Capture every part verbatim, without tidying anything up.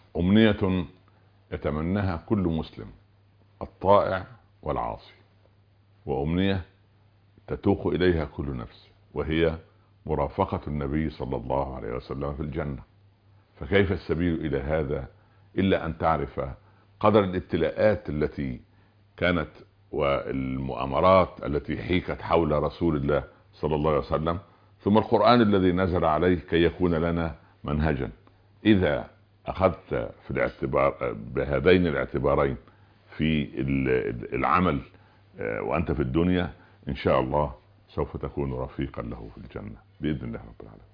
أمنية يتمناها كل مسلم، الطائع والعاصي، وأمنية تتوق إليها كل نفس، وهي مرافقة النبي صلى الله عليه وسلم في الجنة. فكيف السبيل إلى هذا إلا أن تعرف قدر الابتلاءات التي كانت والمؤامرات التي حيكت حول رسول الله صلى الله عليه وسلم، ثم القرآن الذي نزل عليه كي يكون لنا منهجا. إذا أخذت في الاعتبار بهذين الاعتبارين في العمل وأنت في الدنيا، إن شاء الله سوف تكون رفيقا له في الجنة بإذن الله رب العالمين.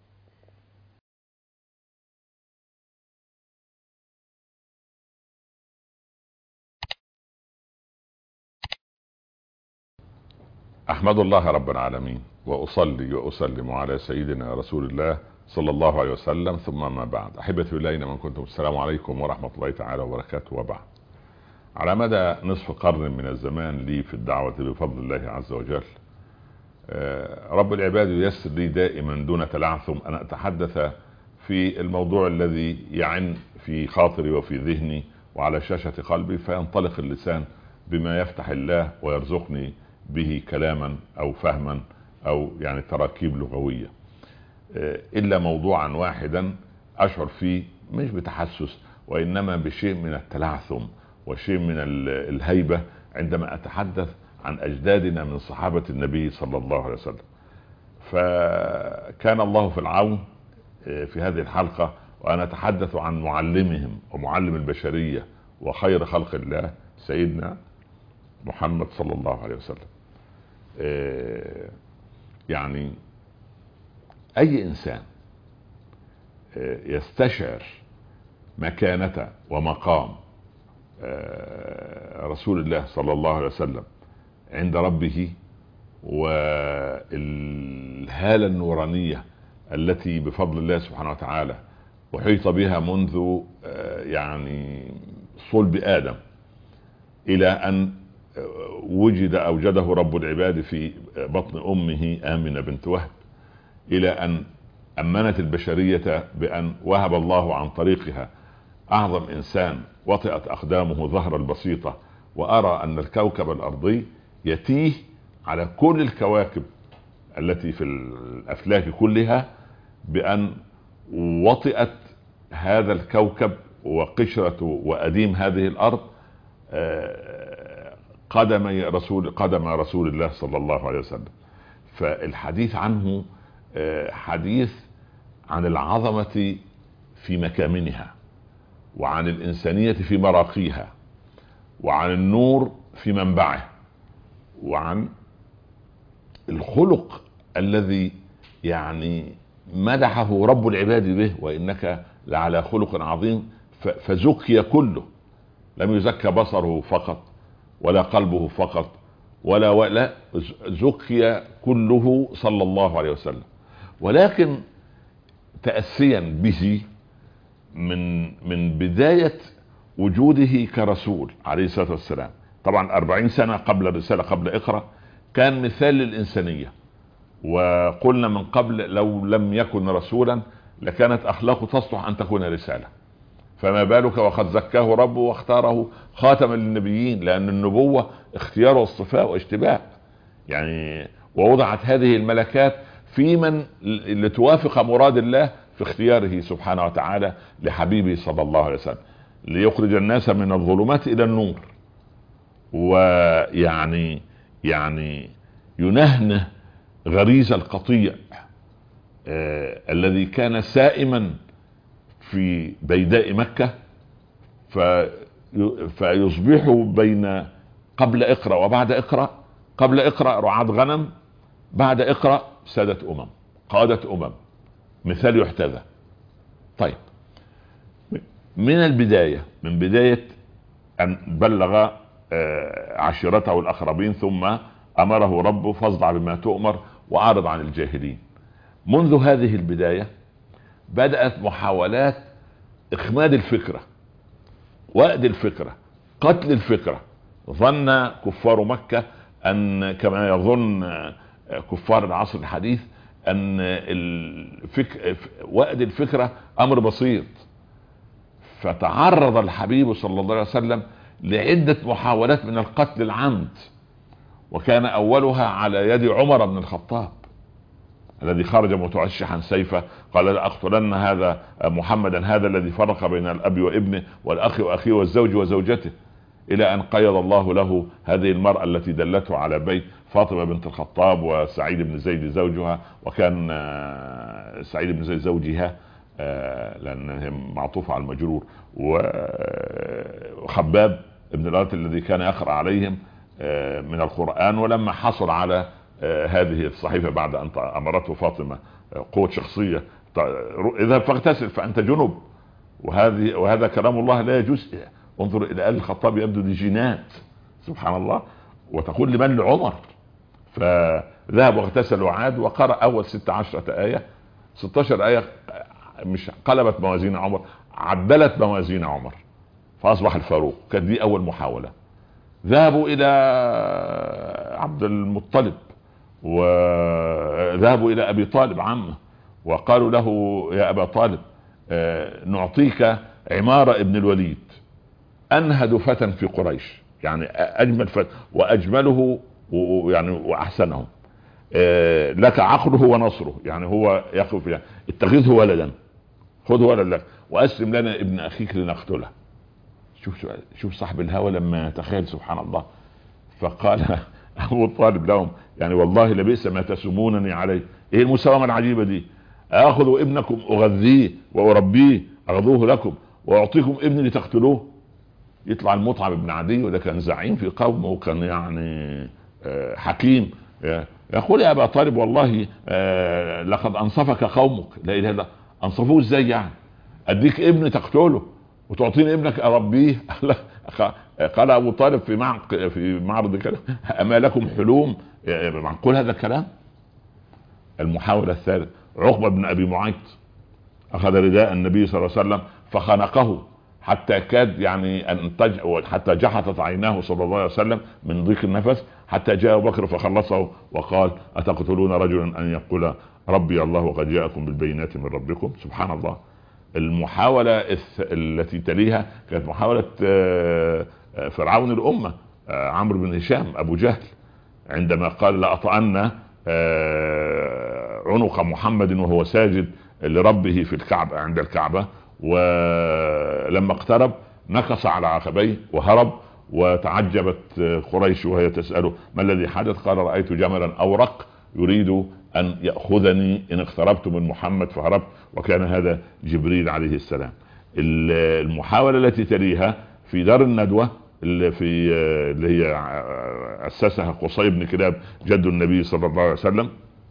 أحمد الله رب العالمين، وأصلي وأسلم على سيدنا رسول الله صلى الله عليه وسلم، ثم ما بعد. أحبتي إلينا من كنتم، السلام عليكم ورحمة الله تعالى وبركاته. وبعد، على مدى نصف قرن من الزمان لي في الدعوة بفضل الله عز وجل، رب العباد ييسر لي دائما دون تلعثم أن أتحدث في الموضوع الذي يعن في خاطري وفي ذهني وعلى شاشة قلبي، فينطلق اللسان بما يفتح الله ويرزقني به كلاما أو فهما أو يعني تراكيب لغوية، إلا موضوعا واحدا أشعر فيه مش بتحسس وإنما بشيء من التلعثم وشيء من الهيبة عندما أتحدث عن أجدادنا من صحابة النبي صلى الله عليه وسلم. فكان الله في العون في هذه الحلقة وأنا أتحدث عن معلمهم ومعلم البشرية وخير خلق الله سيدنا محمد صلى الله عليه وسلم. يعني أي إنسان يستشعر مكانة ومقام رسول الله صلى الله عليه وسلم عند ربه، والهالة النورانية التي بفضل الله سبحانه وتعالى وحيط بها منذ يعني صلب آدم إلى أن وجد أوجده رب العباد في بطن أمه آمنة بنت وهب، إلى أن أمنت البشرية بأن وهب الله عن طريقها أعظم إنسان وطئت أقدامه ظهر البسيطة، وأرى أن الكوكب الأرضي يتيه على كل الكواكب التي في الأفلاك كلها بأن وطئت هذا الكوكب وقشرة وأديم هذه الأرض قدم رسول قدم رسول الله صلى الله عليه وسلم. فالحديث عنه حديث عن العظمة في مكامنها، وعن الإنسانية في مراقيها، وعن النور في منبعه، وعن الخلق الذي يعني مدحه رب العباد به، وإنك لعلى خلق عظيم. فزكي كله، لم يزكى بصره فقط ولا قلبه فقط ولا ولا زكي كله صلى الله عليه وسلم. ولكن تأسيا به من من بداية وجوده كرسول عليه الصلاة والسلام، طبعا أربعين سنة قبل الرسالة قبل اقرأ كان مثال للإنسانية، وقلنا من قبل لو لم يكن رسولا لكانت أخلاقه تصلح أن تكون رسالة، فما بالك وقد زكاه ربه واختاره خاتما للنبيين، لأن النبوة اختيار واصطفاء واشتباه يعني، ووضعت هذه الملكات في من لتوافق مراد الله في اختياره سبحانه وتعالى لحبيبه صلى الله عليه وسلم، ليخرج الناس من الظلمات إلى النور، ويعني يعني ينهنه غريز القطيع آه الذي كان سائما في بيداء مكة، في فيصبح بين قبل اقرأ وبعد اقرأ. قبل اقرأ رعاة غنم، بعد اقرأ سادة أمم، قادة أمم، مثال يحتذى. طيب، من البداية من بداية أن بلغ عشيرته الأقربين ثم أمره ربه فاصدع بما تؤمر وأعرض عن الجاهلين. منذ هذه البداية بدأت محاولات إخماد الفكرة، وأد الفكرة، قتل الفكرة. ظن كفار مكة أن كما يظن كفار العصر الحديث أن الفك... وأد الفكرة أمر بسيط، فتعرض الحبيب صلى الله عليه وسلم لعدة محاولات من القتل العمد، وكان اولها على يد عمر بن الخطاب الذي خرج متوشحا سيفه قال لأقتلن هذا محمدا هذا الذي فرق بين الاب وابنه والاخ واخيه والزوج وزوجته، الى ان قيض الله له هذه المرأة التي دلته على بيت فاطمة بنت الخطاب وسعيد بن زيد زوجها، وكان سعيد بن زيد زوجها لأنها معطوفة على المجرور، وخباب ابن الأرت الذي كان يقرأ عليهم من القرآن. ولما حصل على هذه الصحيفة بعد أن أمرته فاطمة قوة شخصية اذهب فاغتسل فأنت جنب، وهذه وهذا كلام الله لا يجوز. انظر إلى آل الخطاب يبدو دي جينات سبحان الله، وتقول لمن؟ لعمر. فذهب واغتسل وعاد وقرأ أول ست عشرة آية، ستة عشر آية مش قلبت موازين عمر، عدلت موازين عمر فأصبح الفاروق. كانت دي أول محاولة. ذهبوا إلى عبد المطلب وذهبوا إلى أبي طالب عمه وقالوا له يا أبا طالب نعطيك عمارة ابن الوليد أنهد فتى في قريش، يعني أجمل فتى وأجمله يعني وأحسنهم، لك عقله ونصره، يعني هو يقف يعني اتخذه ولدا، خذه ولد لك وأسلم لنا ابن أخيك لنقتله. شوف شوف صاحب الهوى لما تخيل سبحان الله. فقال أبو طالب لهم يعني والله لبئس ما تسمونني عليه. ايه المساومة العجيبة دي؟ اخذ ابنكم اغذيه واربيه اغذوه لكم واعطيكم ابني لتقتلوه. يطلع المطعم بن عدي وده كان زعيم في قومه وكان يعني حكيم، يقول يا ابا طالب والله لقد انصفك قومك. لا اله الا الله. انصفوه ازاي يعني؟ اديك ابن تقتله وتعطيني ابنك اربيه؟ قال ابو طالب في معق في معرض كده اما لكم حلوم؟ معقول هذا الكلام؟ المحاولة الثالثة عقبة بن ابي معيط اخذ رداء النبي صلى الله عليه وسلم فخنقه حتى كاد يعني ان تج... حتى جحطت عيناه صلى الله عليه وسلم من ضيق النفس، حتى جاء ابو بكر فخلصه وقال اتقتلون رجلا ان يقول ربي الله وقد جاءكم بالبينات من ربكم؟ سبحان الله. المحاولة التي تليها كانت محاولة فرعون الأمة عمرو بن هشام أبو جهل عندما قال لأطأن عنق محمد وهو ساجد لربه في الكعبة عند الكعبة، ولما اقترب نكص على عقبيه وهرب، وتعجبت قريش وهي تسأله ما الذي حدث؟ قال رأيت جملا أورق يريد أن يأخذني إن اقتربت من محمد فهربت، وكان هذا جبريل عليه السلام. المحاولة التي تليها في دار الندوة اللي في اللي هي أسسها قصي بن كلاب جد النبي صلى الله عليه وسلم،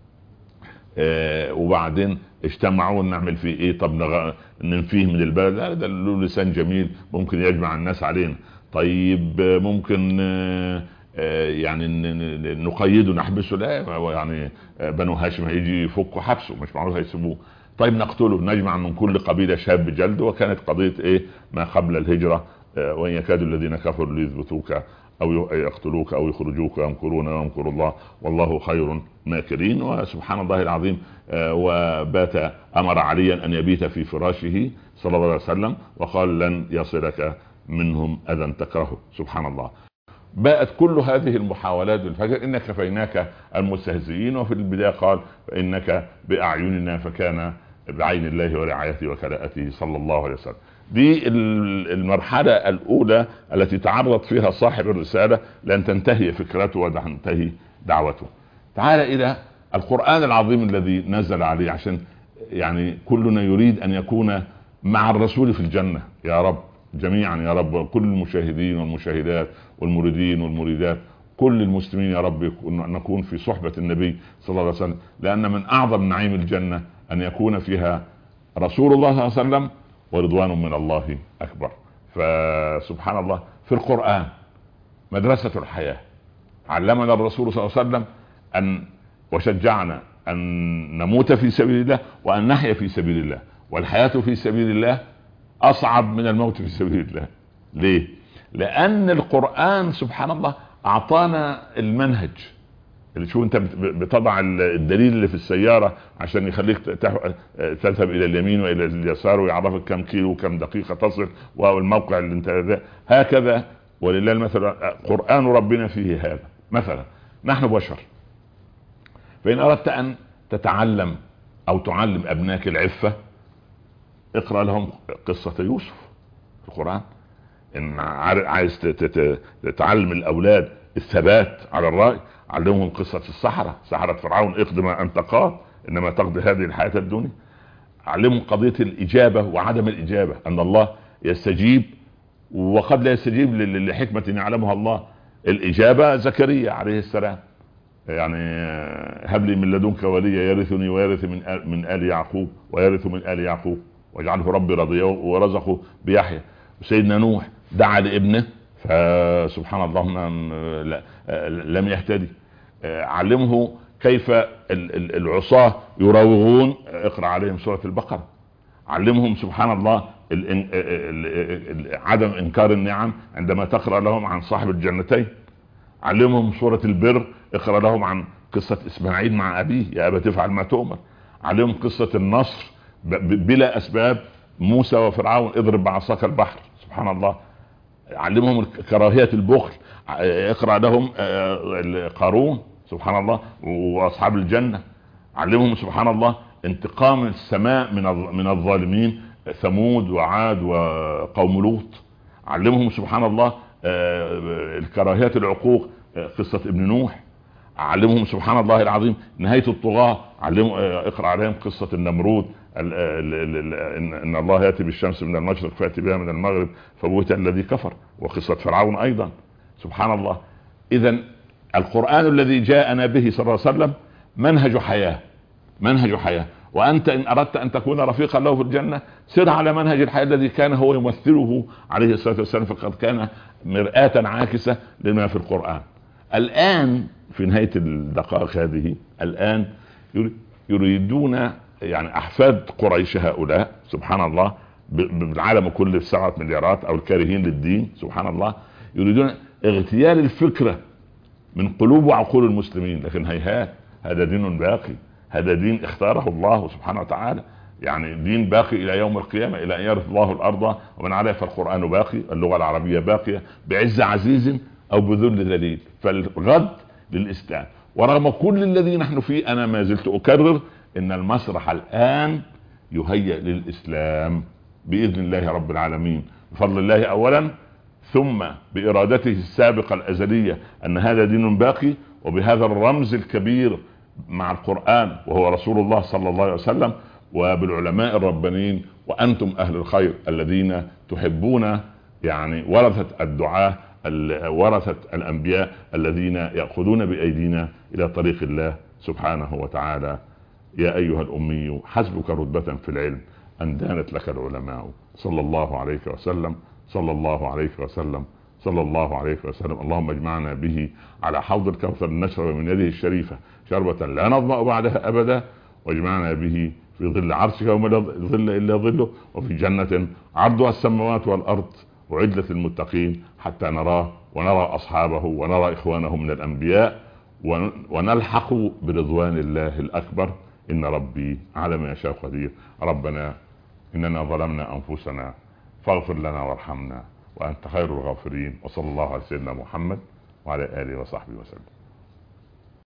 وبعدين اجتمعوا نعمل فيه ايه؟ طب ننفيه من البلد؟ لا ده له لسان جميل ممكن يجمع الناس علينا. طيب ممكن يعني نقيده نحبسه؟ لا يعني بنو هاشم هيجي يفكوا حبسه مش معروف هيسيبوه. طيب نقتله، نجمع من كل قبيلة شاب جلد. وكانت قضية ايه ما قبل الهجرة، وان يكاد الذين كفروا ليثبتوك او يقتلوك او يخرجوك يمكرون ويمكر الله والله خير ماكرين. وسبحان الله العظيم وبات امر عليا ان يبيت في فراشه صلى الله عليه وسلم وقال لن يصلك منهم اذى تكرهه. سبحان الله. باءت كل هذه المحاولات بالفجر إن كفيناك المستهزئين، وفي البداية قال فإنك بأعيننا فكان بعين الله ورعايته وكلاءته صلى الله عليه وسلم. دي المرحلة الأولى التي تعرض فيها صاحب الرسالة لأن تنتهي فكرته وتنتهي دعوته. تعال إلى القرآن العظيم الذي نزل عليه، عشان يعني كلنا يريد أن يكون مع الرسول في الجنة يا رب جميعا يا رب، كل المشاهدين والمشاهدات والمريدين والمريدات كل المسلمين يا رب نكون في صحبة النبي صلى الله عليه وسلم، لأن من أعظم نعيم الجنة أن يكون فيها رسول الله صلى الله عليه وسلم ورضوان من الله أكبر. فسبحان الله في القرآن مدرسة الحياة علمنا الرسول صلى الله عليه وسلم أن وشجعنا أن نموت في سبيل الله وأن نحيا في سبيل الله، والحياة في سبيل الله أصعب من الموت في سبيل الله. ليه؟ لأن القرآن سبحان الله أعطانا المنهج اللي شو انت بتضع الدليل اللي في السياره عشان يخليك تذهب الى اليمين والى اليسار ويعرفك كم كيلو وكم دقيقه تصل والموقع اللي انت هكذا. ولله المثل قرآن ربنا فيه هذا. مثلا نحن بشر، فإن أردت أن تتعلم أو تعلم أبنائك العفة اقرأ لهم قصة يوسف في القرآن. إن عايز تتعلم الأولاد الثبات على الرأي علمهم قصة السحرة، سحرة فرعون اقضي ما أنت قاض إنما تقضي هذه الحياة الدنيا. علمهم قضية الإجابة وعدم الإجابة، أن الله يستجيب وقد لا يستجيب لحكمة يعلمها الله. الإجابة زكريا عليه السلام، يعني هب لي من لدنك وليا يرثني ويرث من آل من آل يعقوب ويرث من آل يعقوب واجعله ربي رضيا ورزقه بيحيى. سيدنا نوح دعا لابنه فسبحان الله لم يهتدي. علمه كيف العصاة يراوغون، اقرأ عليهم سورة البقرة. علمهم سبحان الله عدم انكار النعم عندما تقرأ لهم عن صاحب الجنتين. علمهم سورة البر، اقرأ لهم عن قصة اسماعيل مع ابيه يا ابا تفعل ما تؤمر. علمهم قصة النصر بلا اسباب، موسى وفرعون اضرب بعصاك البحر سبحان الله. علمهم كراهية البخل، اقرأ لهم قارون سبحان الله واصحاب الجنة. علمهم سبحان الله انتقام السماء من من الظالمين ثمود وعاد وقوم لوط. علمهم سبحان الله الكراهية العقوق قصة ابن نوح. علمهم سبحان الله العظيم نهاية الطغاة. علمهم اقرأ عليهم قصة النمرود، ان الله يأتي بالشمس من المشرق فيأتي بها من المغرب فبهت الذي كفر، وقصة فرعون ايضا سبحان الله. اذا القرآن الذي جاءنا به صلى الله عليه وسلم منهج حياة، منهج حياة. وأنت إن أردت أن تكون رفيقا له في الجنة سر على منهج الحياة الذي كان هو يمثله عليه الصلاة والسلام، فقد كان مرآة عاكسة لما في القرآن. الآن في نهاية الدقائق هذه الآن يريدون يعني أحفاد قريش هؤلاء سبحان الله بالعالم كله سبعة مليارات أو الكارهين للدين سبحان الله، يريدون اغتيال الفكرة من قلوب وعقول المسلمين. لكن هيهات، هذا دين باقي، هذا دين اختاره الله سبحانه وتعالى، يعني دين باقي الى يوم القيامة، الى ان يرث الله الارض ومن عليها. فالقرآن باقي، اللغة العربية باقية بعز عزيز او بذل ذليل. فالغد للاسلام. ورغم كل الذي نحن فيه انا ما زلت اكرر ان المسرح الان يهيأ للاسلام باذن الله رب العالمين، بفضل الله اولا، ثم بارادته السابقة الازلية ان هذا دين باقي، وبهذا الرمز الكبير مع القرآن وهو رسول الله صلى الله عليه وسلم، وبالعلماء الربانيين وأنتم أهل الخير الذين تحبون يعني ورثة الدعاة ورثة الأنبياء الذين يأخذون بأيدينا إلى طريق الله سبحانه وتعالى. يا أيها الأمي حسبك رتبة في العلم أن دانت لك العلماء. صلى الله عليه وسلم، صلى الله عليه وسلم، صلى الله عليه وسلم. اللهم اجمعنا به على حوض الكوثر نشرب من يده الشريفة شربة لا نظمأ بعدها أبدا، واجمعنا به في ظل عرشك وما لا ظل إلا ظله، وفي جنة عرضها السماوات والأرض وعدة المتقين حتى نراه ونرى أصحابه ونرى إخوانه من الأنبياء ونلحق برضوان الله الأكبر. إن ربي على ما يشاء قدير. ربنا إننا ظلمنا أنفسنا فاغفر لنا وارحمنا وأنت خير الغافرين. وصلى الله على سيدنا محمد وعلى آله وصحبه وسلم.